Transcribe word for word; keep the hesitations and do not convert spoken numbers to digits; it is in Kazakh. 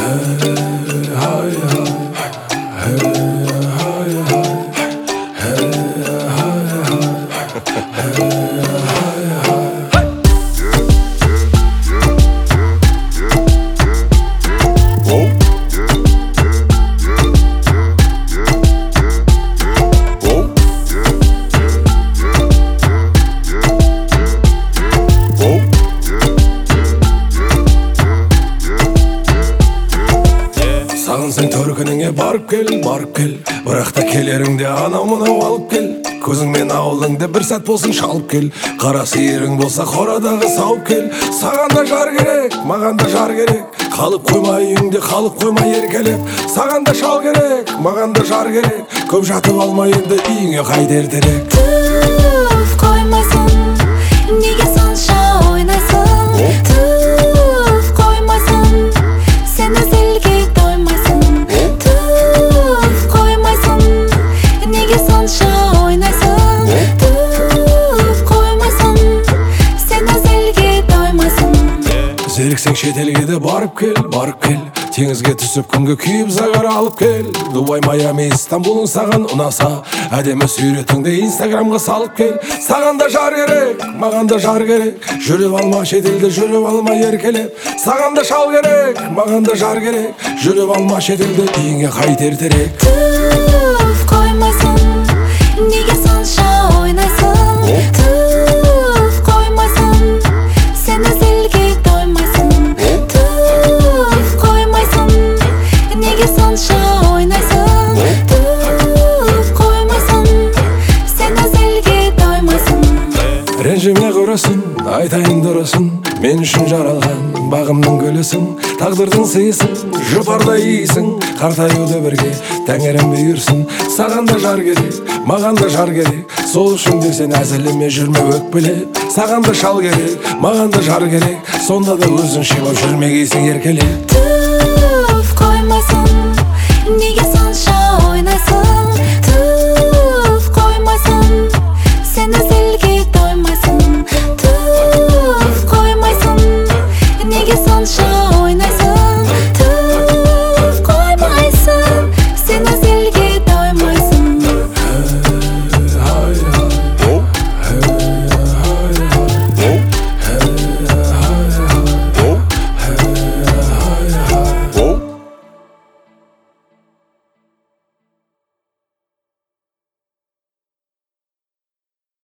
Сағынсаң төркініңе барып кел, барып кел, бірақ та келеріңде анау мынау алып кел. Көзіңмен ауылыңды бір сәт болсын шалып кел. Қара сиырың болса қорадағы сауып кел. Саған да жар керек, маған да жар керек. Қалып қоймай үйіңде, қалып қоймай еркелеп. Саған да шал керек, маған да жар керек. Көп жатып алма енді үйіңе қайта ертерек. Түф қоймайсың, неге сонша ойнайсың? Түф қоймайсың, сен өзелге тоймайсың. Түф қоймайсың, неге сонша ойнайсың? Түф қоймайсың, сен өзелге тоймайсың. Зеріксең шетелге де барып кел, барып кел. Теңізге түсіп күнге күйіп загар алып кел. Дубай, Майами, Стамбулың саған ұнаса, әдемі суретіңді инстаграмға салып кел. Саған да жар керек, маған да жар керек. Жүріп алма шетелде, жүріп алма еркелеп. Саған да шал керек, маған да жар керек. Жүріп алма шетелде үйіңе қайта ертерек. Түф қоймайсың, неге сонша ойнайсың? Түф қоймайсың, сен өзелге тоймайсың. Түф қоймайсың, неге сонша ойнайсың? Түф қоймайсың, сен өзелге тоймайсың. Ренжіме құрысын, айтайын дұрысын, мен үшін жаралған бағымның гүлісің. Тағдырдың сыйысың, жұпардай иісің. Қартаюды бірге тәңірім бұйырсын. Саған да жар керек, маған да жар керек. Сол үшін де сен әзіліме жүрме өкпелеп. Саған да шал керек, маған да жар керек. Сонда да өзің шебап жүрмегейсің еркелеп. Түф қоймайсың, неге